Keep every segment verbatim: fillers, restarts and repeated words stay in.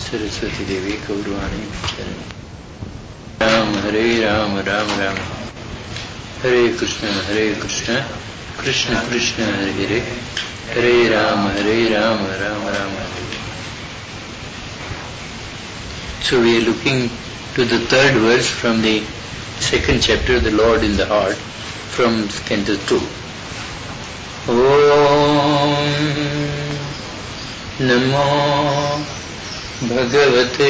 Saraswati Devi गौरवाणी Ram Hare Ram Ram Ram Hare Krishna Hare Krishna Krishna Krishna Hare Hare Hare Ram Hare Ram Ram Ram Hare. So we are looking to the third verse from the second chapter, The Lord in the Heart, from Canto two. Om Namo Bhagavate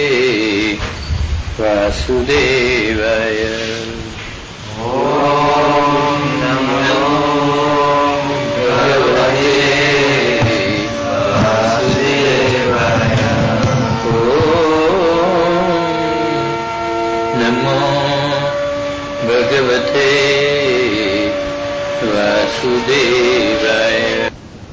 Vasudevaya. Om Namo Bhagavate Vasudevaya. Om Namo Bhagavate Vasudevaya.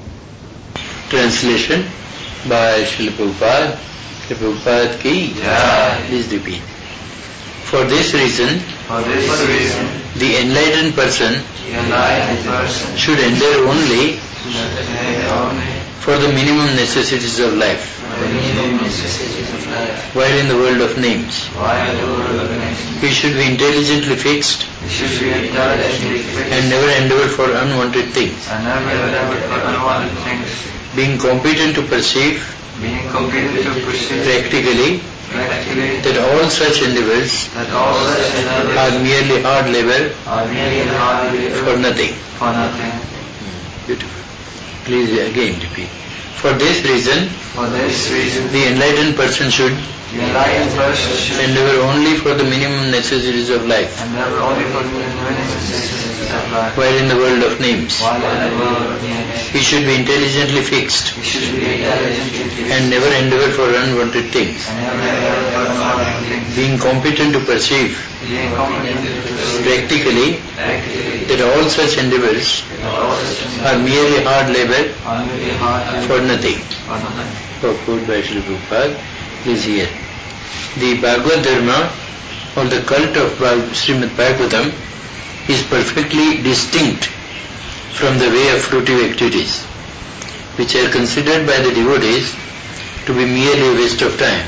Translation by Srila Prabhupada. Srila Prabhupada ki jai. Please repeat. For this reason, For this reason, the enlightened person the enlightened person should endure only should attain only for the minimum necessities of life, the minimum necessities of life, while in the world of names. while in the world of names. He should be intelligently fixed He should be intelligently fixed and never endeavor for unwanted things, and never endeavor for unwanted things, being competent to perceive being competent to perceive practically practically that all such endeavors that all such endeavors are merely hard labor are merely hard for labor nothing. for nothing. Beautiful. Please again repeat. For this reason, For this reason, the enlightened person should the enlightened person should endeavor only for the minimum necessities of life, endeavor only for the minimum necessities of life, while in the world of names. while in the world of names. He should be intelligently fixed He should be intelligently fixed and never endeavor for unwanted things, and never endeavor for unwanted things, being competent to perceive being competent to perceive practically practically that all such endeavors that all such are merely hard labor are merely hard for labor nothing. for nothing. Purport by Srila Prabhupada. Please hear. The Bhagavad Dharma or the cult of Bhag- Srimad Bhagavatam is perfectly distinct from the way of fruitive activities, which are considered by the devotees to be merely a waste of time.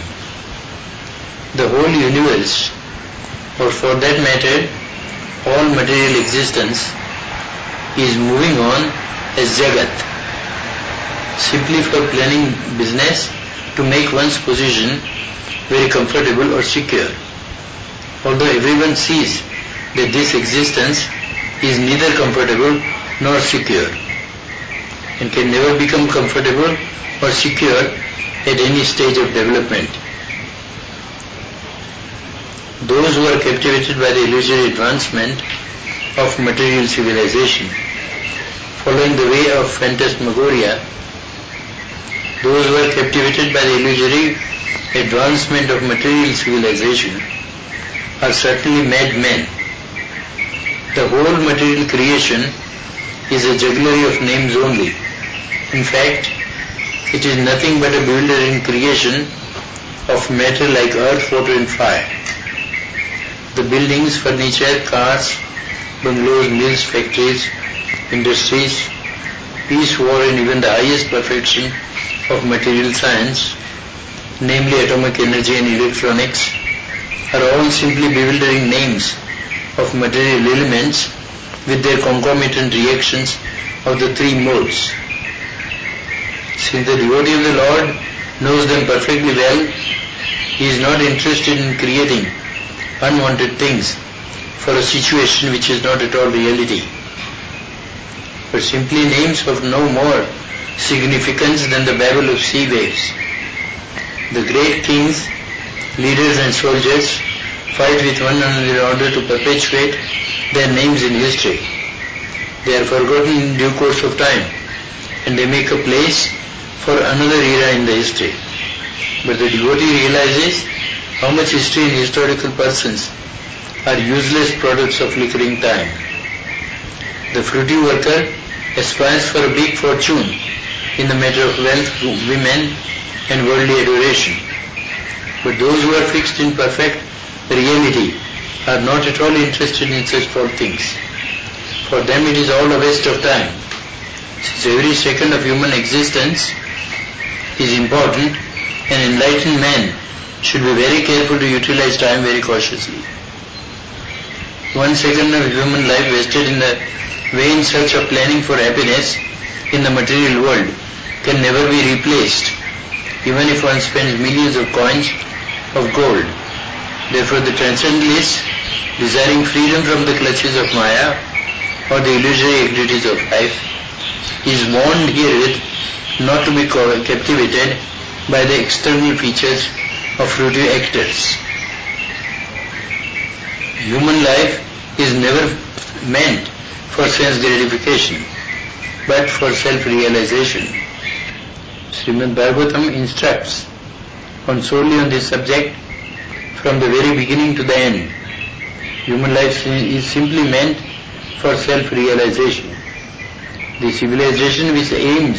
The whole universe, or for that matter, all material existence, is moving on as Jagat, simply for planning business to make one's position very comfortable or secure. Although everyone sees that this existence is neither comfortable nor secure and can never become comfortable or secure at any stage of development. Those who are captivated by the illusory advancement of material civilization, following the way of phantasmagoria, those who are captivated by the illusory advancement of material civilization are certainly madmen. The whole material creation is a jugglery of names only. In fact, it is nothing but a bewildering creation of matter like earth, water and fire. The buildings, furniture, cars, bungalows, mills, factories, industries, peace, war and even the highest perfection of material science, namely atomic energy and electronics, are all simply bewildering names of material elements with their concomitant reactions of the three modes. Since the devotee of the Lord knows them perfectly well, he is not interested in creating unwanted things for a situation which is not at all reality, but simply names of no more significance than the babble of sea waves. The great kings, leaders and soldiers fight with one another in order to perpetuate their names in history. They are forgotten in due course of time and they make a place for another era in the history. But the devotee realizes how much history and historical persons are useless products of flickering time. The fruitive worker aspires for a big fortune in the matter of wealth, women and worldly adoration. But those who are fixed in perfect reality are not at all interested in such false things. For them it is all a waste of time. Since every second of human existence is important An enlightened man should be very careful to utilize time very cautiously. One second of human life wasted in the vain search of planning for happiness in the material world can never be replaced, even if one spends millions of coins of gold. Therefore the transcendentalists, desiring freedom from the clutches of Maya or the illusory activities of life, is warned herewith not to be captivated by the external features of fruitive actors. Human life is never meant for sense gratification, but for self-realization. Srimad Bhagavatam instructs on solely on this subject from the very beginning to the end. Human life is simply meant for self-realization. The civilization which aims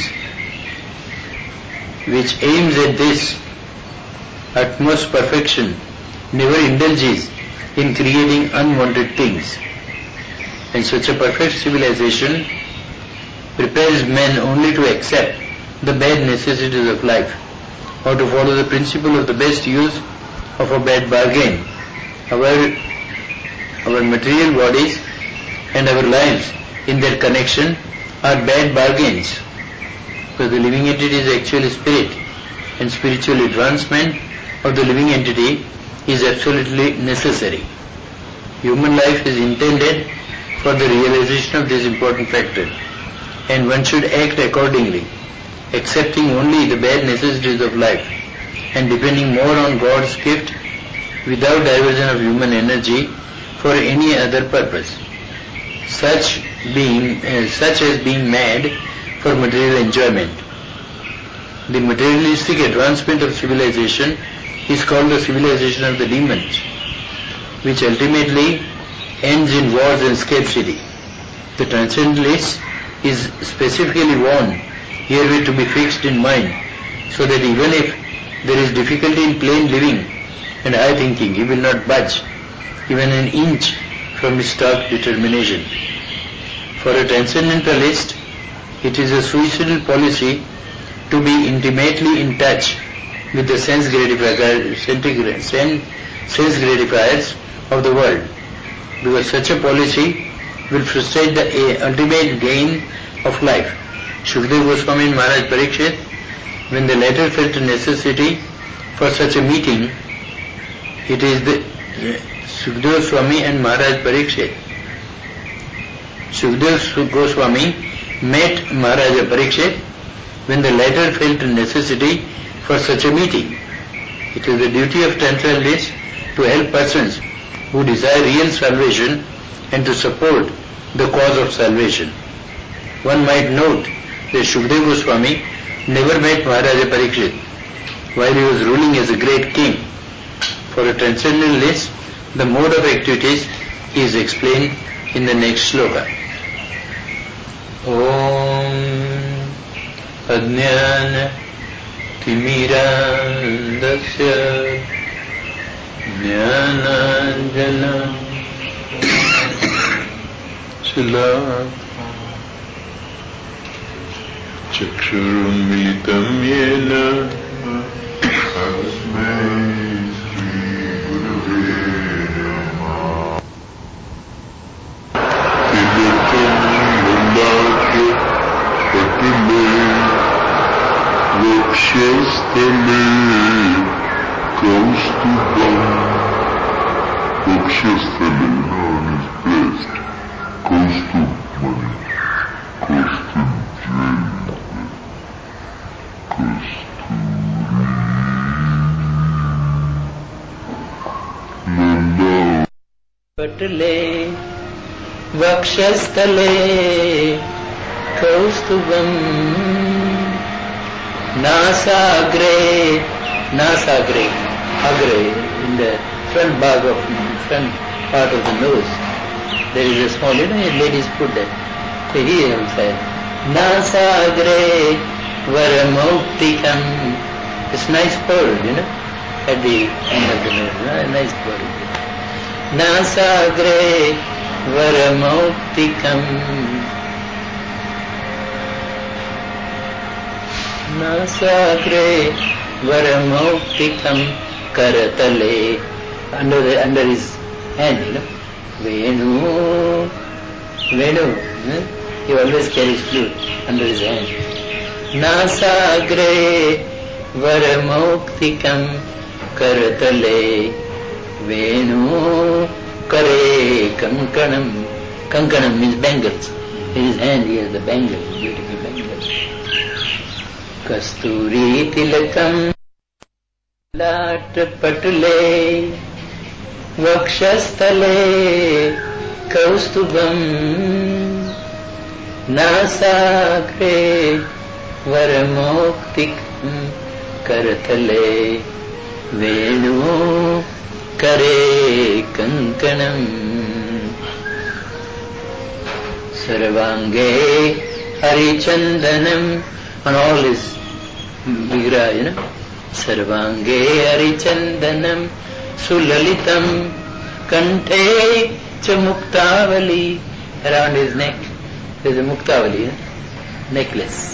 which aims at this utmost perfection never indulges in creating unwanted things. And such a perfect civilization prepares men only to accept the bad necessities of life, or to follow the principle of the best use of a bad bargain. Our, our material bodies and our lives in their connection are bad bargains. So the living entity is actually spirit, and spiritual advancement of the living entity is absolutely necessary. Human life is intended for the realization of this important factor, and one should act accordingly, accepting only the bad necessities of life and depending more on God's gift without diversion of human energy for any other purpose, such being uh, such as being mad for material enjoyment. The materialistic advancement of civilization is called the civilization of the demons, which ultimately ends in wars and scarcity. The transcendentalist is specifically warned herewith to be fixed in mind, so that even if there is difficulty in plain living and high thinking, he will not budge even an inch from his stark determination. For a transcendentalist, it is a suicidal policy to be intimately in touch with the sense gratifiers, sense gratifiers of the world, because such a policy will frustrate the ultimate gain of life. Shukadeva Goswami and Maharaj Parikshit, when the latter felt a necessity for such a meeting, it is the Shukadeva Goswami and Maharaj Parikshit. Shukadeva Goswami met Maharaja Parikshit when the latter felt a necessity for such a meeting. It is the duty of transcendentalists to help persons who desire real salvation and to support the cause of salvation. One might note that Shukadeva Goswami never met Maharaja Parikshit while he was ruling as a great king. For a transcendentalist, the mode of activities is explained in the next sloka. Om Ajnana Timirandasya Jnananjana Shilaka Chakshurumilitam Yena Tasmai Shri Gurave Namah Tilatam Lalakya Patale Vakshastale Kaustubam Vakshastale on his breast Kaustub money Kaustub jewelry Kasturi Patale Vakshastale Kaustubam Nasagre, Nasagre, Agre, in the front bag of front part of the nose, there is a small, you know, ladies put that. So here also, Nasagre Varamuktikam. It's nice pearl, you know, at the end of the nose, a nice pearl. Nasagre Varamuktikam. Nasagre Varamoktikam karatale. Under the, under his hand, you know. Venu. Venu. Huh? He always carries flute under his hand. Nasagre Varamoktikam karatale. Venu kare kankanam. Kankanam means bangles. In his hand he has the bangles, beautiful bangles. Kasturi tilakam lat patule vakshastale kaustubam nasagre varamoktikam karatale venu kare kankanam sarvange harichandanam on all his vigra, you know. Sarvange harichandanam sulalitam kante cha muktavali. Around his neck there is a muktavali, you know? Necklace.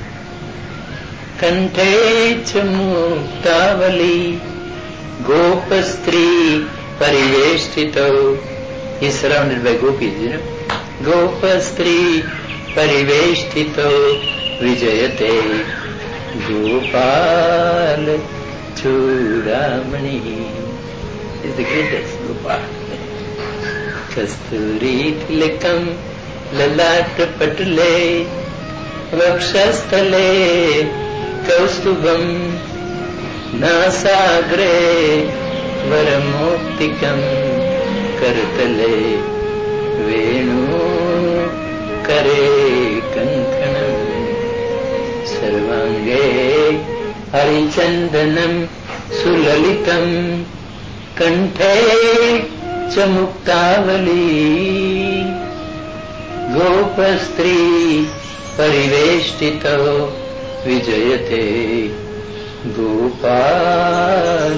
Kante cha muktavali gopastri pariveshtito. He is surrounded by gopis, you know. Gopastri pariveshtito vijayate Gopal Chudamani is the greatest Gopal. Kasturi tilakam lalat patule vakshastale kaustubam nasagre varamoktikam karatale venu kare kankanam sarvange harichandanam sulalitam kanthe cha muktavali gopastri pariveshtito vijayate gopal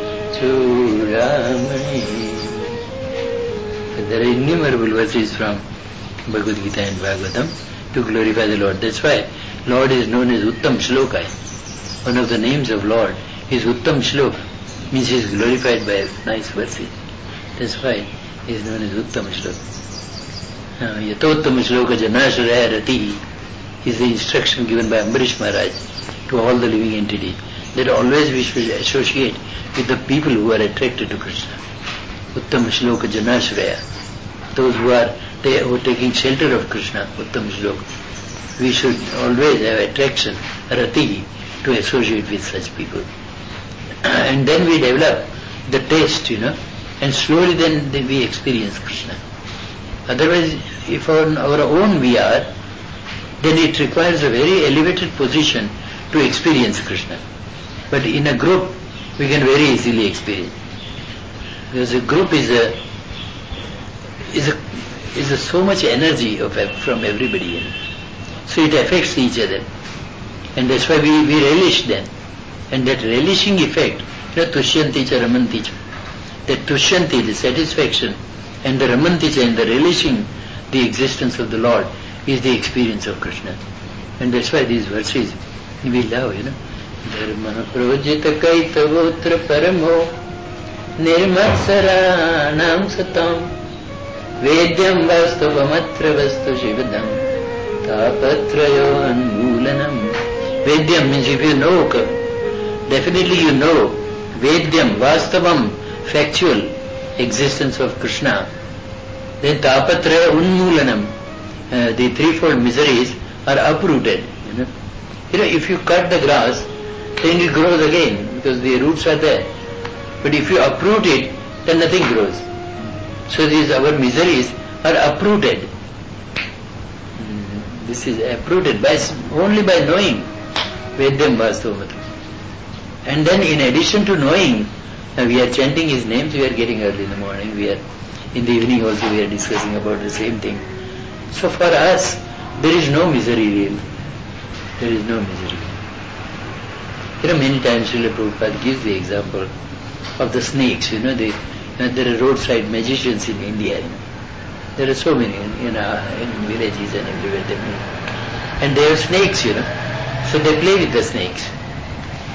chudamani. There are innumerable verses from Bhagavad Gita and Bhagavatam to glorify the Lord. That's why Lord is known as Uttam Shloka. One of the names of Lord is Uttam Shloka. Means he is glorified by nice verses. That's why he is known as Uttam Shloka. Yatottam Shloka Janashraya Rati is the instruction given by Ambarish Maharaj to all the living entities, that always we should associate with the people who are attracted to Krishna. Uttam Shloka Janashraya. Those who are they who are taking shelter of Krishna, Uttam Shloka. We should always have attraction, rati, to associate with such people. And then we develop the taste, you know, and slowly then we experience Krishna. Otherwise, if on our own we are, then it requires a very elevated position to experience Krishna. But in a group, we can very easily experience. Because a group is a is a is a so much energy of from everybody, you know. So it affects each other, and that's why we, we relish them. And that relishing effect, you know, tushyanti cha ramanti cha, that tushyanti, the satisfaction, and the ramanti cha, and the relishing the existence of the Lord is the experience of Krishna. And that's why these verses we love, you know. Dharma projita kaitavotra paramo nirmatsaranam satam vedyam vastuvamatra vastu shivadam tapatrayo anmulanam. Vedyam means if you know, definitely you know Vedyam, Vastavam, factual existence of Krishna, then Tapatraya Unmulanam, uh, the threefold miseries are uprooted. You know? You know, if you cut the grass, then it grows again because the roots are there. But if you uproot it, then nothing grows. So these our miseries are uprooted. Mm, this is uprooted by only by knowing Vedyam Vastavamatra. And then in addition to knowing, uh, we are chanting his names, we are getting early in the morning, we are in the evening also we are discussing about the same thing. So for us, there is no misery really. There is no misery. You know, many times Srila Prabhupada gives the example of the snakes, you know, they, uh, there are roadside magicians in India, you know. There are so many in, in, uh, in villages and everywhere they meet. And they have snakes, you know, so they play with the snakes.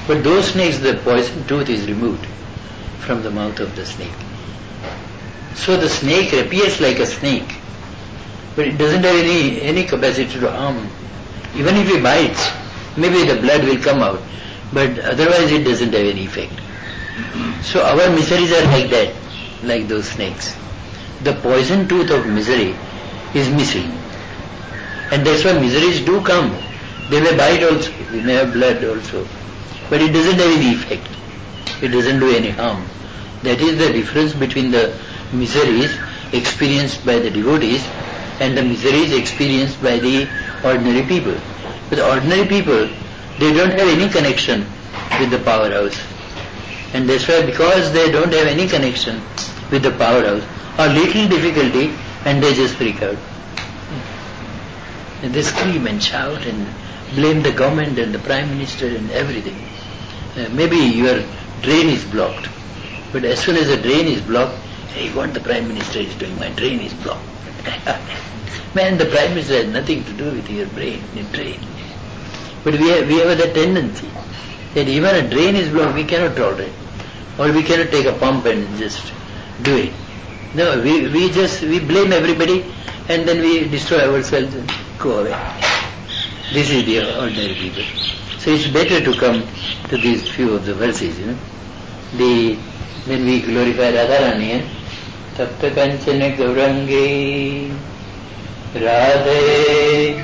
But those snakes, the poison tooth is removed from the mouth of the snake. So the snake appears like a snake, but it doesn't have any, any capacity to harm. Even if it bites, maybe the blood will come out, but otherwise it doesn't have any effect. So our miseries are like that, like those snakes. The poison tooth of misery is missing. And that's why miseries do come. They may bite also, they may have blood also. But it doesn't have any effect. It doesn't do any harm. That is the difference between the miseries experienced by the devotees and the miseries experienced by the ordinary people. With ordinary people, they don't have any connection with the powerhouse. And that's why, because they don't have any connection with the powerhouse, or little difficulty, and they just freak out. And they scream and shout and blame the government and the Prime Minister and everything. Uh, maybe your drain is blocked, but as soon as the drain is blocked, hey, what the Prime Minister is doing, my drain is blocked. Man, the Prime Minister has nothing to do with your brain, your drain. But we have, we have that tendency that even a drain is blocked, we cannot tolerate. Or we cannot take a pump and just do it. No, we, we just, we blame everybody and then we destroy ourselves and go away. This is the ordinary people. So it's better to come to these few of the verses, you know. The, when we glorify Radharani, eh? Tapta Kanchana Gaurangi Radhe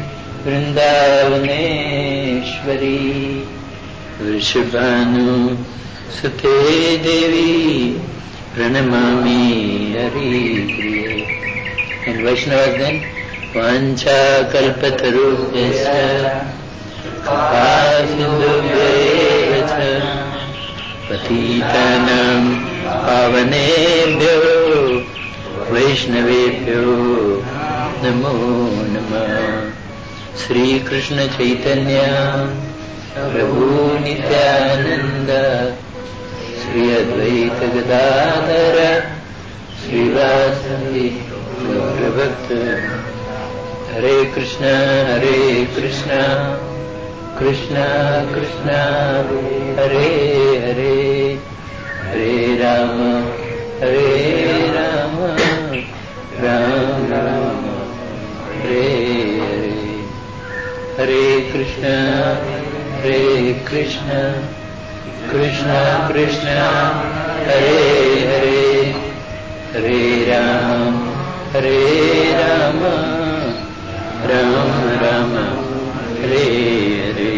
Vrindavaneshwari Vrishabhanu Sute Devi Pranamami Hari Priye. And Vaishnavas then Vancha Kalpatarubhyascha Kapa Sindhubhyevacha Patitanam Pavanebhyo Vaishnavebhyo Namo Namah. Sri Krishna Chaitanya Prabhu Nityananda Sri Advaita Gadadhara Sri Vasadi Gaura Bhakta. Hare Krishna, Hare Krishna, Krishna Krishna, Hare Hare, Hare Rama, Hare Rama, Rama Rama, Hare Hare. Hare Krishna, Hare Krishna, Krishna Krishna, Hare Hare, Hare Rama, Hare Rama, Rama Rama, Hare Hare.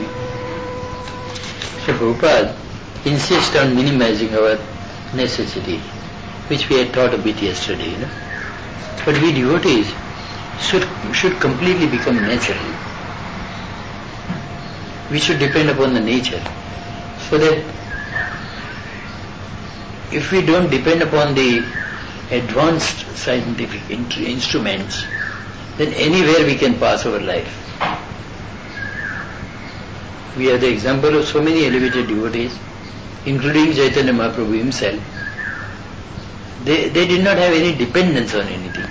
So Prabhupada insists on minimizing our necessity, which we had taught a bit yesterday, you know. But we devotees should, should completely become natural. We should depend upon the nature, so that if we don't depend upon the advanced scientific instruments, then anywhere we can pass our life. We have the example of so many elevated devotees, including Chaitanya Mahaprabhu himself. They, they did not have any dependence on anything.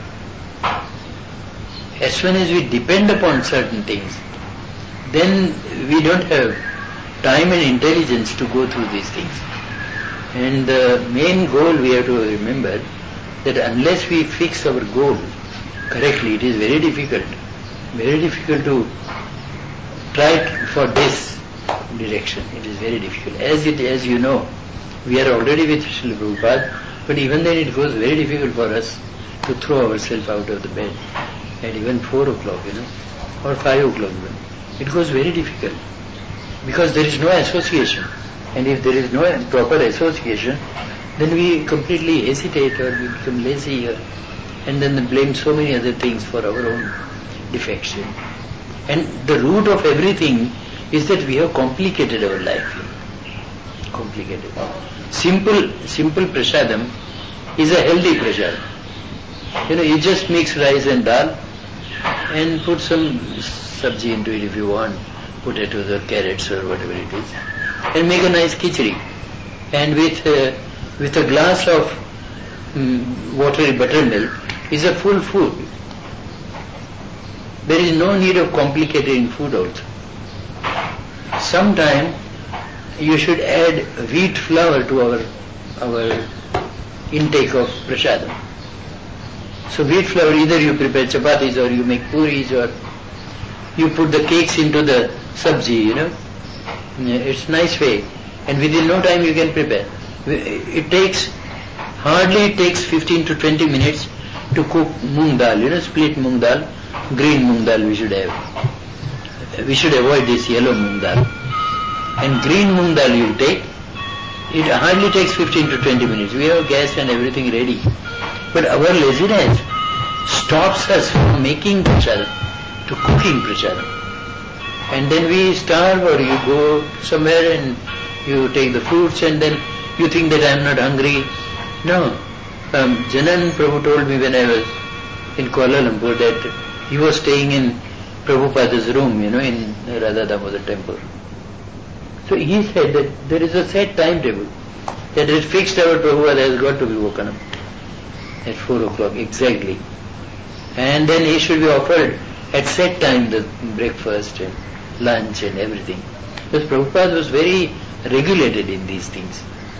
As soon as we depend upon certain things, then we don't have time and intelligence to go through these things. And the main goal we have to remember that unless we fix our goal correctly, it is very difficult, very difficult to try for this direction. It is very difficult. As it, as you know, we are already with Srila Prabhupada, but even then it goes very difficult for us to throw ourselves out of the bed at even four o'clock, you know, or five o'clock even. It goes very difficult because there is no association, and if there is no proper association, then we completely hesitate or we become lazy, or, and then blame so many other things for our own defects. And the root of everything is that we have complicated our life. Complicated. Simple, simple prasadam is a healthy prasadam. You know, you just mix rice and dal and put some sabji into it if you want, potatoes or carrots or whatever it is, and make a nice khichdi. And with uh, with a glass of um, watery buttermilk is a full food. There is no need of complicating food also. Sometimes you should add wheat flour to our our intake of prasadam. So wheat flour, either you prepare chapatis or you make puris or you put the cakes into the sabji, you know. It's nice way. And within no time you can prepare. It takes, hardly it takes fifteen to twenty minutes to cook moong dal, you know, split moong dal, green moong dal we should have. We should avoid this yellow moong dal. And green moong dal you take, it hardly takes fifteen to twenty minutes. We have gas and everything ready. But our laziness stops us from making prasadam, to cooking prasadam. And then we starve, or you go somewhere and you take the fruits and then you think that I am not hungry. No. Um, Janan Prabhu told me when I was in Kuala Lumpur that he was staying in Prabhupada's room, you know, in Radha Damodar temple. So he said that there is a set timetable, that is fixed hour Prabhupada has got to be woken up at four o'clock exactly. And then he should be offered at set time the breakfast and lunch and everything. Because Prabhupada was very regulated in these things.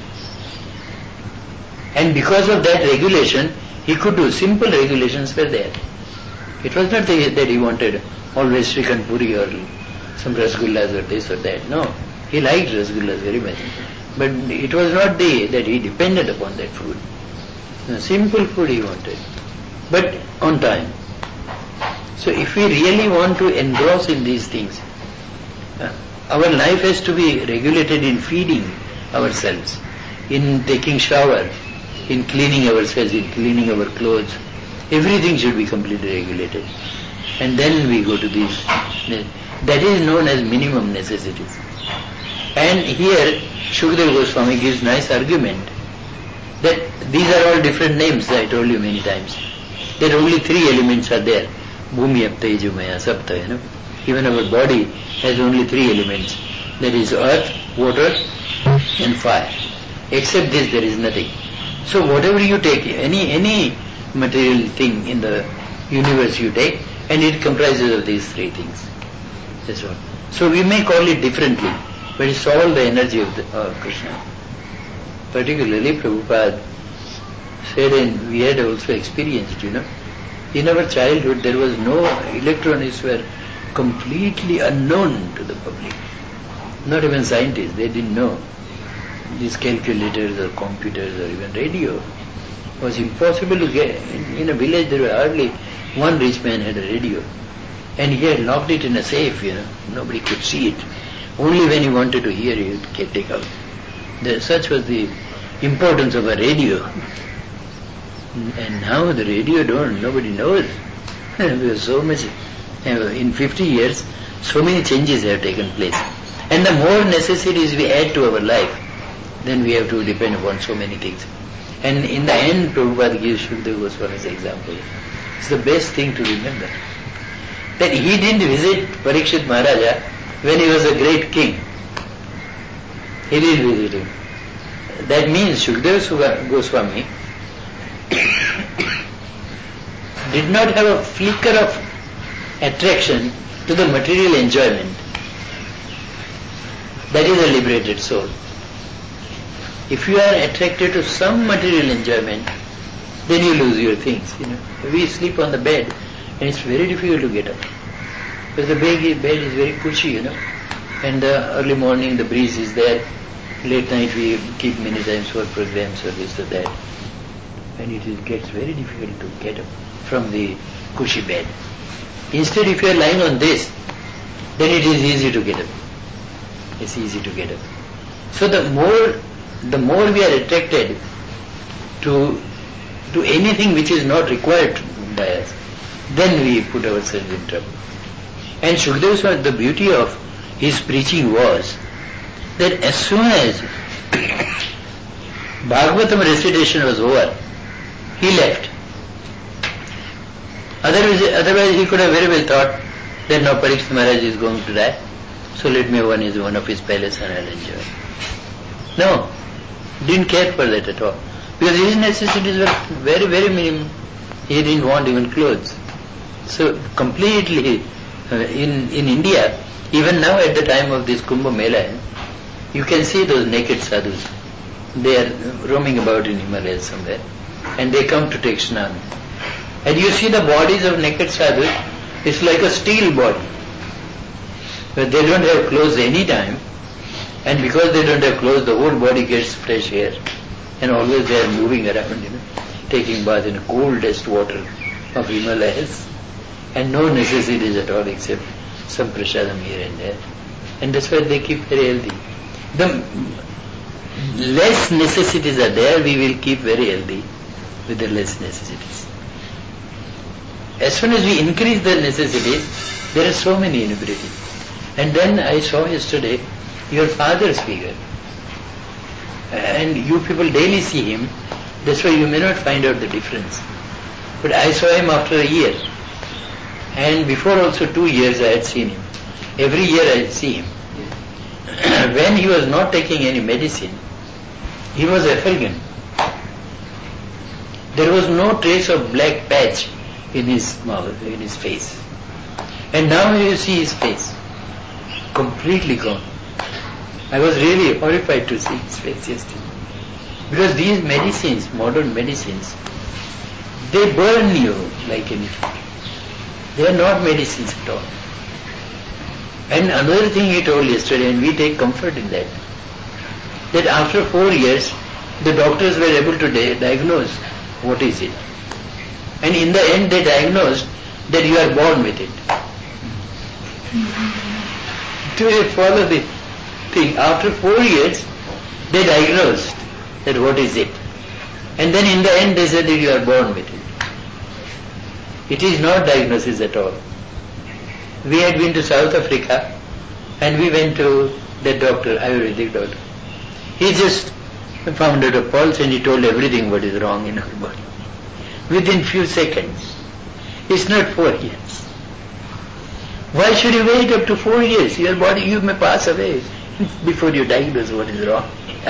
And because of that regulation, he could do, simple regulations were there. It was not that he wanted always Srikhand Puri or some rasgullas or this or that. No, he liked rasgullas very much. But it was not the, that he depended upon that food. No, simple food he wanted, but on time. So if we really want to engross in these things, uh, our life has to be regulated in feeding ourselves, in taking shower, in cleaning ourselves, in cleaning our clothes. Everything should be completely regulated. And then we go to these. That is known as minimum necessities. And here Shukadeva Goswami gives nice argument that these are all different names, I told you many times. That only three elements are there. Bhumi, Apta, Ijumaya, Sapta, you know. Even our body has only three elements. That is earth, water and fire. Except this there is nothing. So whatever you take, any any material thing in the universe you take, and it comprises of these three things. That's all. So we may call it differently, but it's all the energy of the, uh, Krishna. Particularly Prabhupada said, and we had also experienced, you know, in our childhood there was no, electronics were completely unknown to the public. Not even scientists, they didn't know. These calculators or computers or even radio. It was impossible to get. In, in a village there were hardly one rich man had a radio. And he had locked it in a safe, you know. Nobody could see it. Only when he wanted to hear it, he could take out. The, such was the importance of a radio. And now the radio don't, nobody knows. There was so much, in fifty years, so many changes have taken place. And the more necessities we add to our life, then we have to depend upon so many things. And in the end, Prabhupada gives Shukadeva Goswami as an example. It's the best thing to remember. That he didn't visit Parikshit Maharaja when he was a great king. He didn't visit him. That means Shukadeva Goswami did not have a flicker of attraction to the material enjoyment. That is a liberated soul. If you are attracted to some material enjoyment, then you lose your things. You know, we sleep on the bed, and it's very difficult to get up because the bed is very cushy, you know. And the early morning the breeze is there. Late night we keep many times for programs or this or that, and it is, gets very difficult to get up from the cushy bed. Instead, if you are lying on this, then it is easy to get up. It's easy to get up. So the more the more we are attracted to to anything which is not required by us, then we put ourselves in trouble. And Shukadeva Swami, the beauty of his preaching was that as soon as Bhagavatam recitation was over, he left. Otherwise, otherwise he could have very well thought that now Parikshit Maharaj is going to die, so let me one is one of his palace and I'll enjoy. No, didn't care for that at all. Because his necessities were very, very minimum. He didn't want even clothes. So completely, uh, in, in India, even now at the time of this Kumbh Mela, You can see those naked sadhus. They are roaming about in Himalayas somewhere, and they come to take snan. And you see the bodies of naked sadhus, it's like a steel body. But they don't have clothes any time, and because they don't have clothes, the whole body gets fresh air, and always they are moving around, you know, taking bath in coldest water of Himalayas, and no necessities at all except some prasadam here and there. And that's why they keep very healthy. The less necessities are there, we will keep very healthy with the less necessities. As soon as we increase the necessities, there are so many inhibitions. And then I saw yesterday your father's figure. And you people daily see him, that's why you may not find out the difference. But I saw him after a year. And before also two years I had seen him. Every year I see him. When he was not taking any medicine, he was effulgent. There was no trace of black patch in his mouth, in his face. And now you see his face, completely gone. I was really horrified to see his face yesterday. Because these medicines, modern medicines, they burn you like anything. They are not medicines at all. And another thing he told yesterday, and we take comfort in that, that after four years, the doctors were able to di- diagnose what is it. And in the end they diagnosed that you are born with it. Mm-hmm. To follow the thing, after four years, they diagnosed that what is it. And then in the end they said that you are born with it. It is not diagnosis at all. We had been to South Africa and we went to the doctor, Ayurvedic doctor. He just found out a pulse and he told everything what is wrong in our body. Within few seconds. It's not four years. Why should you wait up to four years? Your body, you may pass away before you diagnose what is wrong.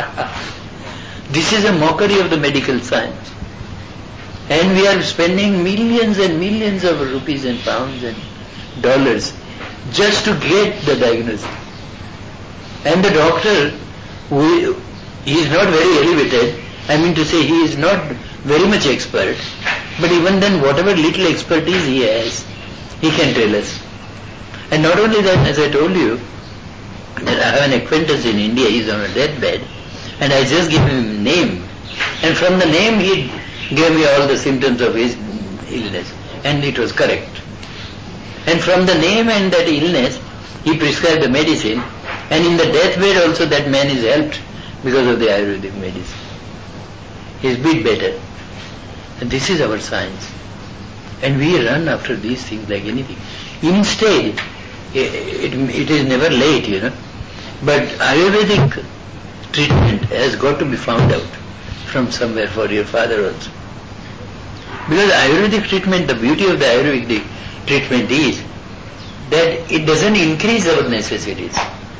This is a mockery of the medical science. And we are spending millions and millions of rupees and pounds and dollars just to get the diagnosis. And the doctor, who he is not very elevated, I mean to say he is not very much expert, but even then whatever little expertise he has, he can tell us. And not only that, as I told you, that I have an acquaintance in India, he is on a deathbed, and I just gave him a name, and from the name he gave me all the symptoms of his illness, and it was correct. And from the name and that illness, he prescribed the medicine, and in the deathbed also that man is helped because of the Ayurvedic medicine. He is bit better. And this is our science. And we run after these things like anything. Instead, it, it, it is never late, you know. But Ayurvedic treatment has got to be found out from somewhere for your father also. Because Ayurvedic treatment, the beauty of the Ayurvedic treatment is that it doesn't increase our necessities.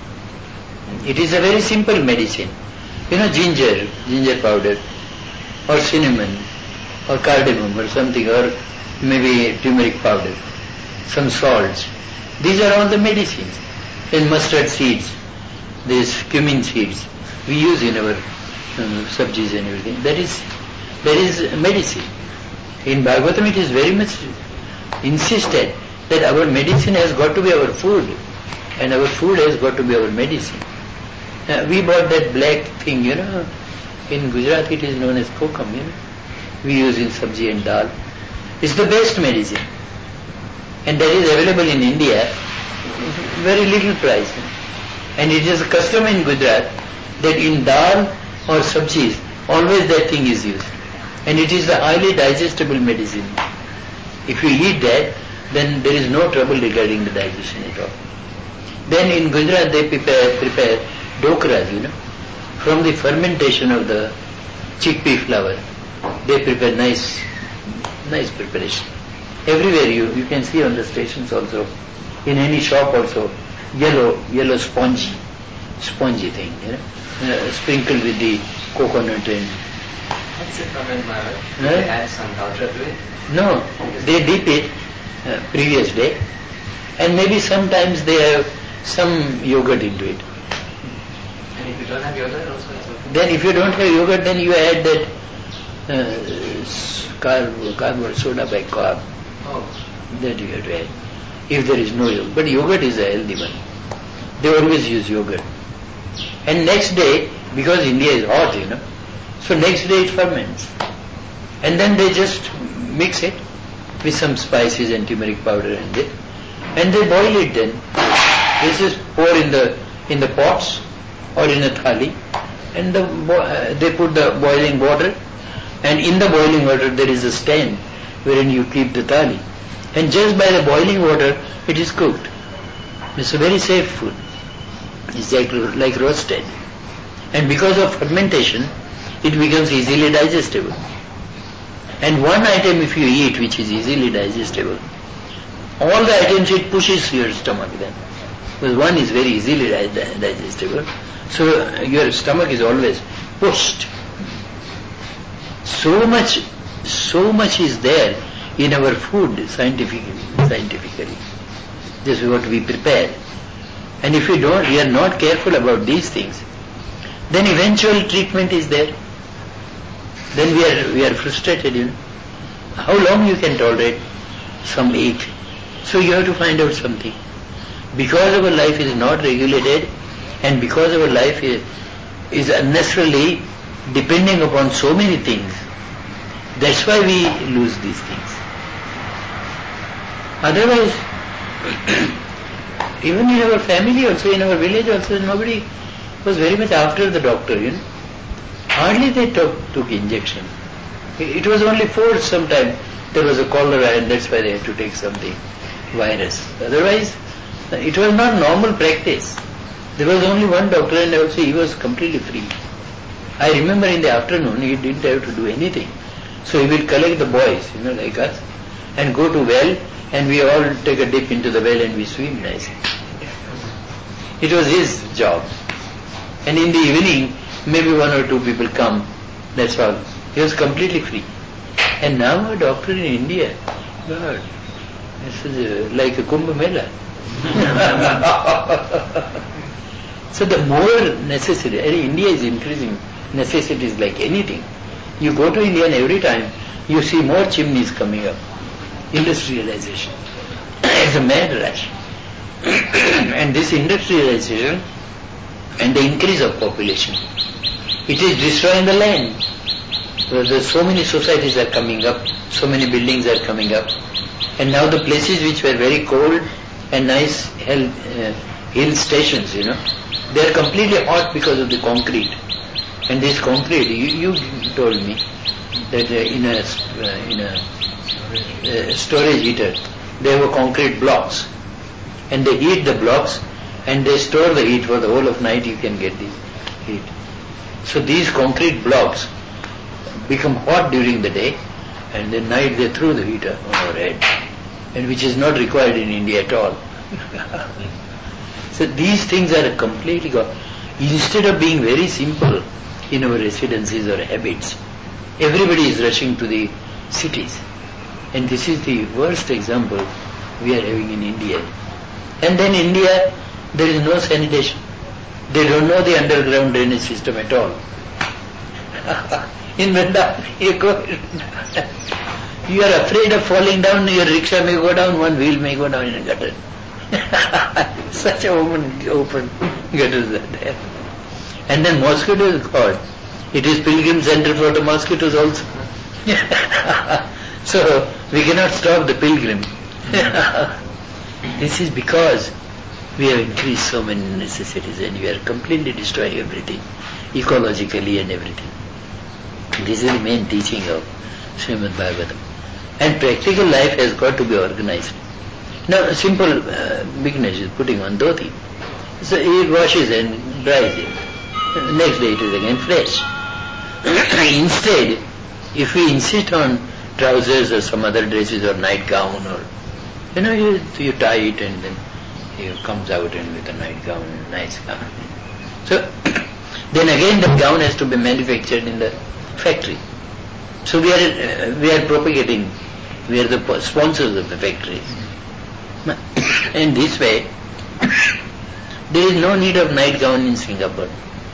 It is a very simple medicine. You know, ginger, ginger powder, or cinnamon, or cardamom, or something, or maybe turmeric powder, some salts. These are all the medicines. And mustard seeds, these cumin seeds, we use in our um, sabjis and everything. That is, that is medicine. In Bhagavatam it is very much insisted that our medicine has got to be our food, and our food has got to be our medicine. Uh, we bought that black thing, you know, in Gujarat it is known as kokum, you know, we use in sabji and dal. It's the best medicine, and that is available in India, very little price. And it is a custom in Gujarat that in dal or sabjis, always that thing is used. And it is the highly digestible medicine. If you eat that, then there is no trouble regarding the digestion at all. Then in Gujarat they prepare, prepare dokras, you know, from the fermentation of the chickpea flour. They prepare nice, nice preparation. Everywhere you, you can see on the stations also, in any shop also, yellow, yellow spongy, spongy thing, you know, uh, sprinkled with the coconut and... What's it from in Mara? Huh? They add some powder to it? No, they dip it uh, previous day, and maybe sometimes they have some yogurt into it. And if you don't have yogurt also it's okay? Then if you don't have yogurt, then you add that uh, carb, carb or soda by carb. Oh. That you have to add. If there is no yogurt. But yogurt is a healthy one. They always use yogurt. And next day, because India is hot, you know, so next day it ferments. And then they just mix it with some spices and turmeric powder and it. And they boil it then. This is pour in the in the pots or in a thali, and the, uh, they put the boiling water, and in the boiling water there is a stand wherein you keep the thali. And just by the boiling water it is cooked. It's a very safe food. It's like, like roasted. And because of fermentation, it becomes easily digestible. And one item if you eat which is easily digestible, all the items it pushes your stomach then. Because one is very easily digestible, so your stomach is always pushed. So much, so much is there in our food scientifically. Scientifically, this is what we prepare. And if we don't, we are not careful about these things, then eventual treatment is there. Then we are we are frustrated. You know, how long you can tolerate some ache? So you have to find out something. Because our life is not regulated, and because our life is, is unnecessarily depending upon so many things, that's why we lose these things. Otherwise, even in our family also, in our village also, nobody was very much after the doctor, you know. Hardly they took, took injection. It was only forced sometime. There was a cholera and that's why they had to take something, virus. Otherwise, it was not normal practice. There was only one doctor and also he was completely free. I remember in the afternoon he didn't have to do anything. So he will collect the boys, you know, like us, and go to well, and we all take a dip into the well and we swim nicely. It was his job. And in the evening, maybe one or two people come, that's all. He was completely free. And now a doctor in India, God, this is uh, like a Kumbh Mela. So the more necessity, and India is increasing necessities like anything. You go to India and every time you see more chimneys coming up. Industrialization. It's a mad rush. And this industrialization and the increase of population, it is destroying the land. There's so many societies are coming up, so many buildings are coming up, and now the places which were very cold and nice hill, uh, hill stations, you know, they are completely hot because of the concrete. And this concrete, you, you told me that uh, in a uh, in a uh, storage heater, they have concrete blocks, and they heat the blocks, and they store the heat for the whole of night. You can get this heat. So these concrete blocks become hot during the day, and then night they throw the heater on our head, and which is not required in India at all. So these things are completely gone. Instead of being very simple in our residences or habits, everybody is rushing to the cities, and this is the worst example we are having in India. And then India, there is no sanitation. They don't know the underground drainage system at all. In Vrindavan, you go, you are afraid of falling down, your rickshaw may go down, one wheel may go down in a gutter. Such a open, open gutters are there. And then mosquitoes, God, it is pilgrim center for the mosquitoes also. So we cannot stop the pilgrim. This is because we have increased so many necessities and we are completely destroying everything, ecologically and everything. This is the main teaching of Srimad Bhagavatam. And practical life has got to be organized. Now a simple uh, beginner is putting on dhoti. So he washes and dries it. Next day it is again fresh. Instead, if we insist on trousers or some other dresses or nightgown, or you know, you, you tie it and then he comes out and with a nightgown, nice gown. So then again the gown has to be manufactured in the factory. So we are uh, we are propagating, we are the sponsors of the factories. In this way, there is no need of nightgown in Singapore.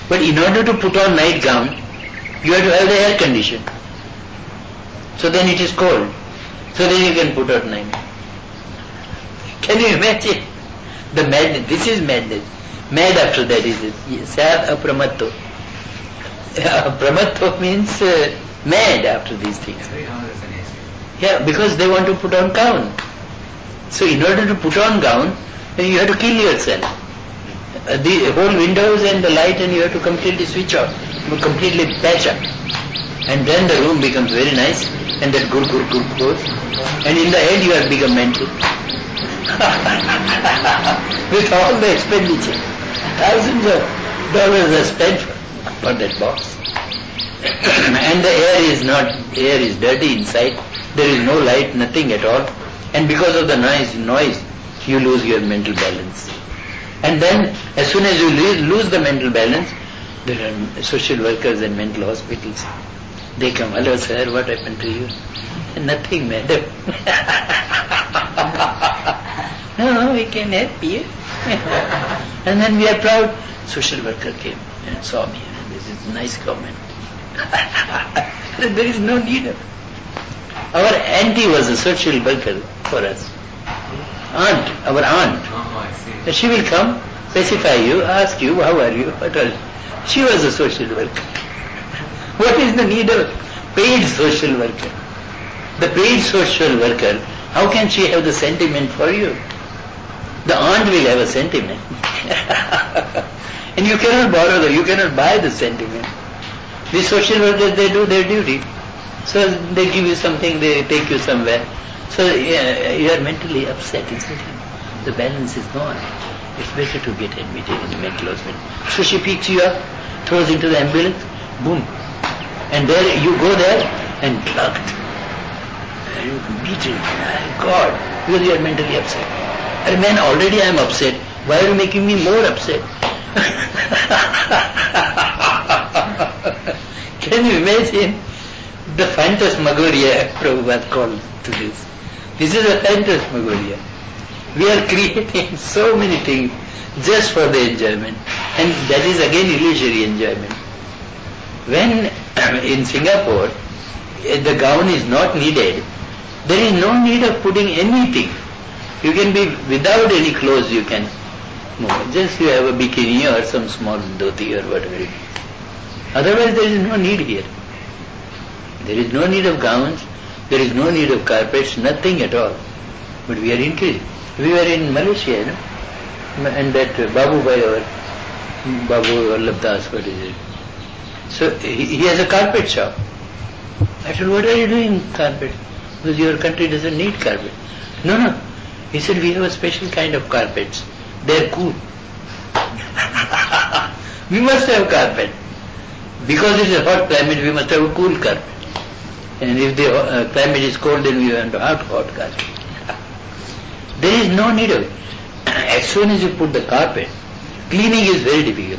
But in order to put on night gown, you have to have the air condition. So then it is cold. So then you can put on night. Can you imagine? The madness. This is madness. Mad after that is it. Sad apramatto. Apramatto means uh, mad after these things. Yeah, because they want to put on gown. So in order to put on gown, you have to kill yourself. Uh, the whole windows and the light, and you have to completely switch off, completely patch up. And then the room becomes very nice, and that good, good, good goes. And in the end you have become mental. With all the expenditure. Thousands of dollars are spent for that box. And the air is not, air is dirty inside. There is no light, nothing at all. And because of the noise, noise, you lose your mental balance. And then, as soon as you lose the mental balance, there are social workers and mental hospitals. They come, hello sir, what happened to you? Nothing, madam. No, we can help you. And then we are proud. Social worker came and saw me. This is a nice comment. There is no need of. Our auntie was a social worker for us. Aunt, our aunt. Oh, I see. She will come, specify you, ask you, how are you, what are you? She was a social worker. What is the need of paid social worker? The paid social worker, how can she have the sentiment for you? The aunt will have a sentiment. And you cannot borrow the, you cannot buy the sentiment. These social workers, they do their duty. So they give you something, they take you somewhere. So yeah, you are mentally upset, isn't it? The balance is gone. It's better to get admitted in the mental hospital. So she picks you up, throws into the ambulance, boom. And there you go there and drugged. And beaten. My God, because you are mentally upset. I mean, already I am upset. Why are you making me more upset? Can you imagine? The phantasmagoria Prabhupada called to this. This is a phantasmagoria. We are creating so many things just for the enjoyment. And that is again illusory enjoyment. When in Singapore the gown is not needed, there is no need of putting anything. You can be without any clothes, you can move. Just you have a bikini or some small dhoti or whatever it is. Otherwise there is no need here. There is no need of gowns, there is no need of carpets, nothing at all. But we are increasing. We were in Malaysia, you know, and that uh, Babu Bhai or Babu Vallabh Das, what is it? So he, he has a carpet shop. I said, what are you doing carpet? Because your country doesn't need carpet. No, no. He said, we have a special kind of carpets. They are cool. We must have carpet. Because it is a hot climate, we must have a cool carpet. And if the uh, climate is cold, then we have a hot, hot carpet. There is no need of it. As soon as you put the carpet, cleaning is very difficult.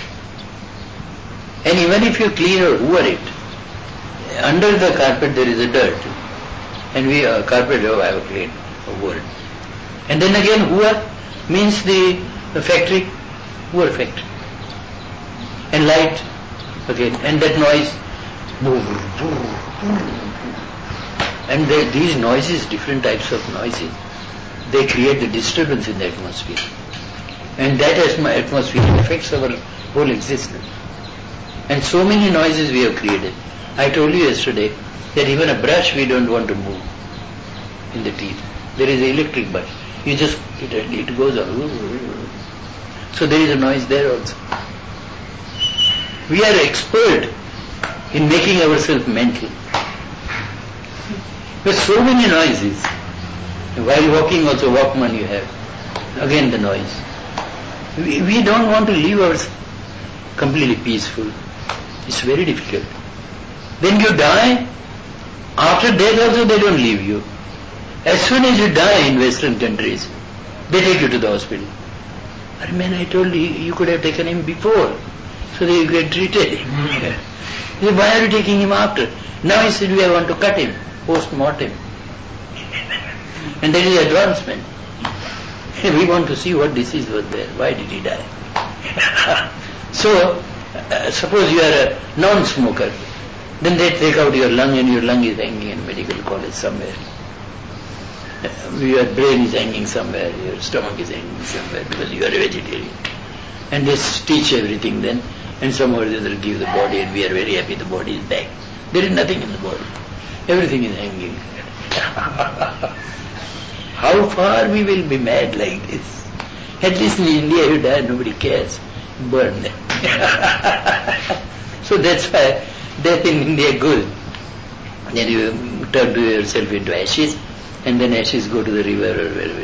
And even if you clean or hoover it, under the carpet there is a dirt. And we, uh, carpet, oh, I have cleaned, hoovered. And then again, hoover means the, the factory, hoover factory. And light, again, and that noise. And there, these noises, different types of noises, they create a disturbance in the atmosphere. And that atmosphere affects our whole existence. And so many noises we have created. I told you yesterday that even a brush we don't want to move in the teeth. There is an electric brush. You just, it, it goes on. So there is a noise there also. We are expert in making ourselves mental. There are so many noises. While walking also, Walkman you have. Again the noise. We, we don't want to leave ourselves completely peaceful. It's very difficult. Then you die. After death also they don't leave you. As soon as you die in Western countries, they take you to the hospital. But man, I told you, you could have taken him before, so that you get treated. Mm-hmm. Said, why are you taking him after? Now he said, we want to cut him, post-mortem. And that is advancement. We want to see what disease was there, why did he die. So, uh, suppose you are a non-smoker, then they take out your lung and your lung is hanging in medical college somewhere. Uh, your brain is hanging somewhere, your stomach is hanging somewhere because you are a vegetarian. And they teach everything then, and somehow they will give the body, and we are very happy the body is back. There is nothing in the body. Everything is hanging. How far we will be mad like this? At least in India you die, nobody cares. Burn them. So that's why death in India good. Then you turn to yourself into ashes, and then ashes go to the river or wherever.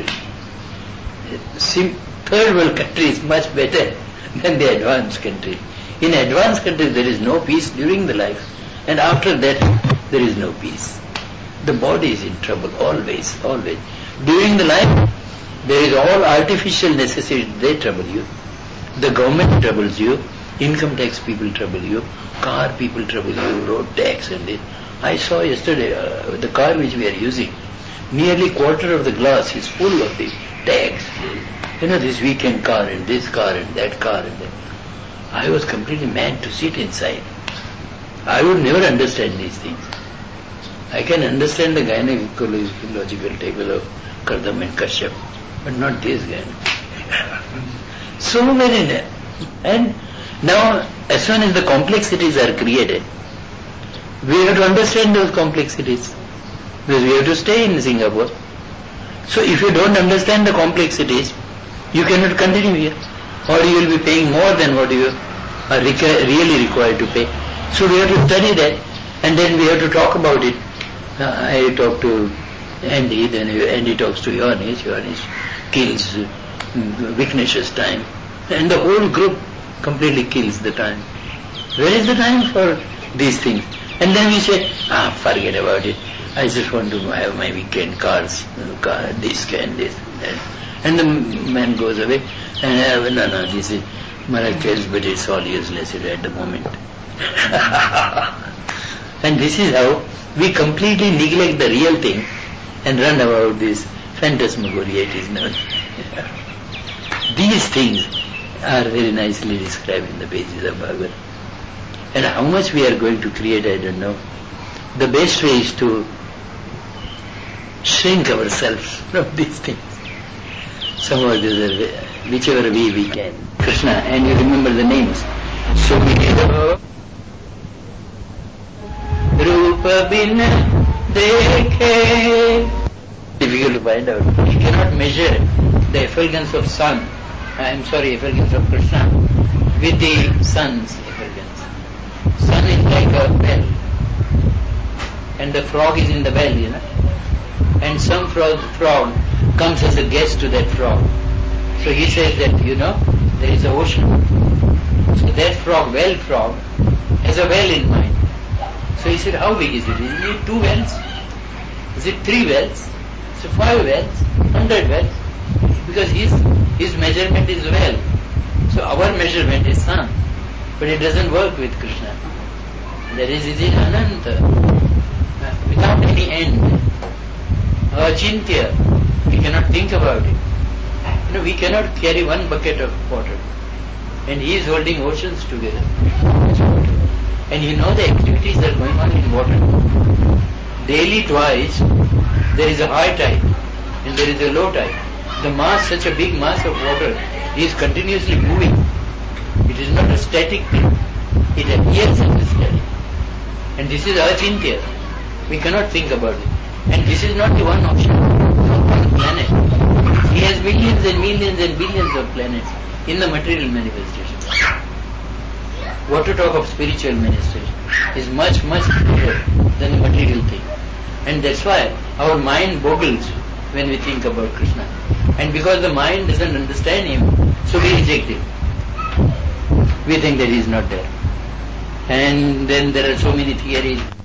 Third world country is much better than the advanced country. In advanced countries there is no peace during the life, and after that there is no peace. The body is in trouble always, always. During the life there is all artificial necessities, they trouble you. The government troubles you, income tax people trouble you, car people trouble you, road tax and this. I saw yesterday uh, the car which we are using, nearly quarter of the glass is full of the tax. You know, this weekend car and this car and that car and that. I was completely mad to sit inside. I would never understand these things. I can understand the gynecological table of Kardam and Kashyap, but not this guy. So many. And now, as soon as the complexities are created, we have to understand those complexities, because we have to stay in Singapore. So if you don't understand the complexities, you cannot continue here, or you will be paying more than what you are really required to pay. So we have to study that, and then we have to talk about it. Uh, I talk to Andy, then Andy talks to Yonis, Yonis kills uh, Vignesh's time, and the whole group completely kills the time. Where is the time for these things? And then we say, ah, forget about it. I just want to have my weekend cars, car, this and this and that. And the man goes away, and I have, no, no, this is Marrakech, but it's all useless at the moment. And this is how we completely neglect the real thing and run about this phantasmagoria it is known. These things are very nicely described in the pages of Bhagavad. And how much we are going to create, I don't know. The best way is to shrink ourselves from these things. Somehow, whichever way we can. Krishna, and you remember the names. So we Rupa bin dekhe. Difficult to find out. You cannot measure the effulgence of sun, I am sorry, effulgence of Krishna, with the sun's effulgence. Sun is like a bell, and the frog is in the bell, you know. And some frog, frog comes as a guest to that frog. So he says that, you know, there is an ocean. So that frog, well frog, has a well in mind. So he said, how big is it? Is it two wells? Is it three wells? So five wells, hundred wells? Because his his measurement is well. So our measurement is sun. But it doesn't work with Krishna. There is is in Ananta, without any end. Achintya, we cannot think about it. You know, we cannot carry one bucket of water, and he is holding oceans together. And you know the activities that are going on in water. Daily twice, there is a high tide and there is a low tide. The mass, such a big mass of water, is continuously moving. It is not a static thing. It appears as a static. And this is Achintya. We cannot think about it. And this is not the one ocean, not one planet. He has millions and millions and billions of planets in the material manifestation. What to talk of spiritual manifestation is much, much bigger than the material thing. And that's why our mind boggles when we think about Krishna. And because the mind doesn't understand him, so we reject him. We think that he is not there. And then there are so many theories.